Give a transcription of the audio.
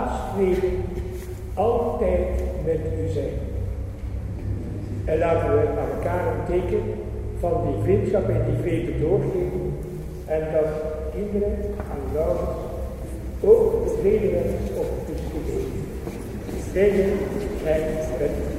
aanstreven altijd met u zijn. En laten we aan elkaar een teken van die vriendschap en die vrede doorgeven. En dat kinderen en ouders ook de vrede wensen op het gegeven. Vrede en het